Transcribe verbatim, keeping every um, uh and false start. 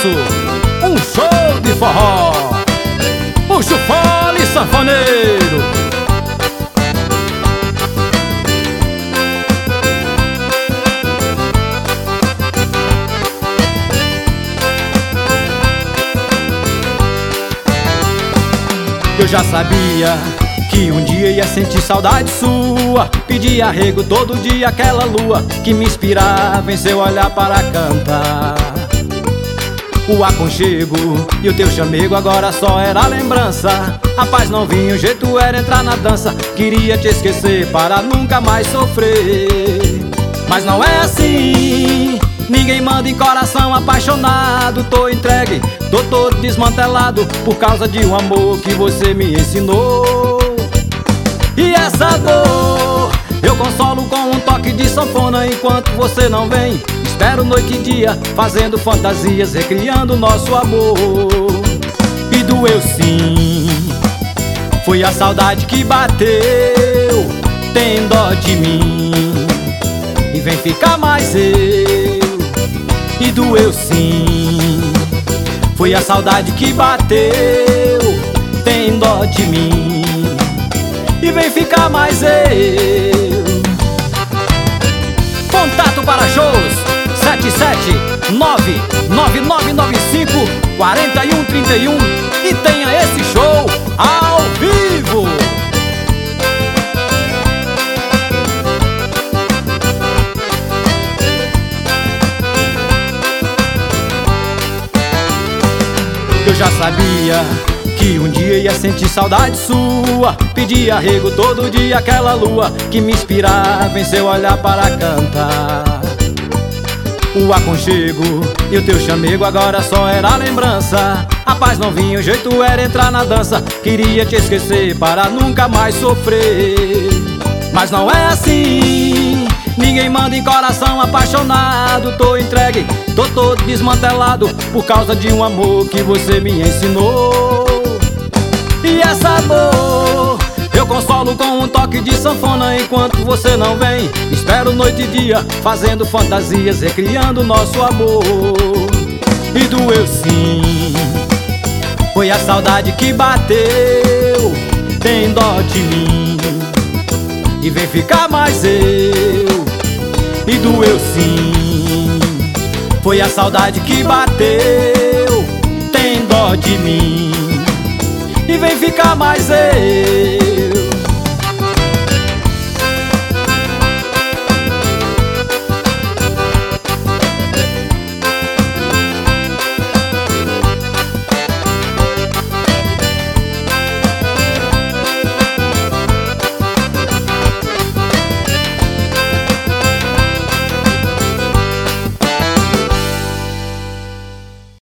sucesso, um show de forró, o Chufole Sanfoneiro. Eu já sabia que um dia ia sentir saudade sua, pedia arrego todo dia aquela lua que me inspirava em seu olhar para cantar. O aconchego e o teu chamego agora só era lembrança. A paz não vinha, o jeito era entrar na dança. Queria te esquecer para nunca mais sofrer, mas não é assim. Ninguém manda em coração apaixonado. Tô entregue, tô todo desmantelado por causa de um amor que você me ensinou. E essa dor eu consolo com um toque de sanfona. Enquanto você não vem, espero noite e dia, fazendo fantasias, recriando nosso amor. E doeu sim, foi a saudade que bateu. Tem dó de mim e vem ficar mais eu. E doeu sim, foi a saudade que bateu. Tem dó de mim e vem ficar mais eu. Contato para shows sete sete nove nove nove nove cinco quatro um três um e tenha esse show ao vivo. Eu já sabia que um dia ia sentir saudade sua, pedia arrego todo dia aquela lua que me inspirava em seu olhar para cantar. O aconchego e o teu chamego agora só era lembrança. A paz não vinha, o jeito era entrar na dança. Queria te esquecer para nunca mais sofrer, mas não é assim. Ninguém manda em coração apaixonado. Tô entregue, tô todo desmantelado por causa de um amor que você me ensinou. E essa dor eu consolo com um toque de sanfona. Enquanto você não vem, espero noite e dia, fazendo fantasias, recriando nosso amor. E doeu sim, foi a saudade que bateu. Tem dó de mim e vem ficar mais eu. E doeu sim, foi a saudade que bateu. Tem dó de mim e vem ficar mais eu.